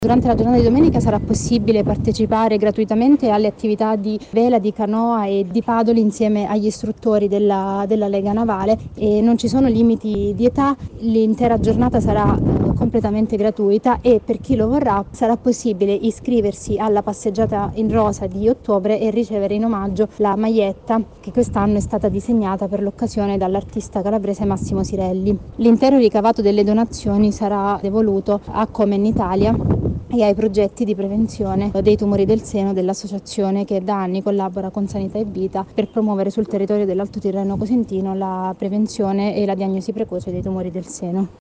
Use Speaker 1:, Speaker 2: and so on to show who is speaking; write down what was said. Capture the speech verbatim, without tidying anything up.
Speaker 1: Durante la giornata di domenica sarà possibile partecipare gratuitamente alle attività di vela, di canoa e di paddle insieme agli istruttori della, della Lega Navale e non ci sono limiti di età, l'intera giornata sarà completamente gratuita e per chi lo vorrà sarà possibile iscriversi alla passeggiata in rosa di ottobre e ricevere in omaggio la maglietta che quest'anno è stata disegnata per l'occasione dall'artista calabrese Massimo Sirelli. L'intero ricavato delle donazioni sarà devoluto a Komen Italia e ai progetti di prevenzione dei tumori del seno dell'associazione che da anni collabora con Sanità e Vita per promuovere sul territorio dell'Alto Tirreno Cosentino la prevenzione e la diagnosi precoce dei tumori del seno.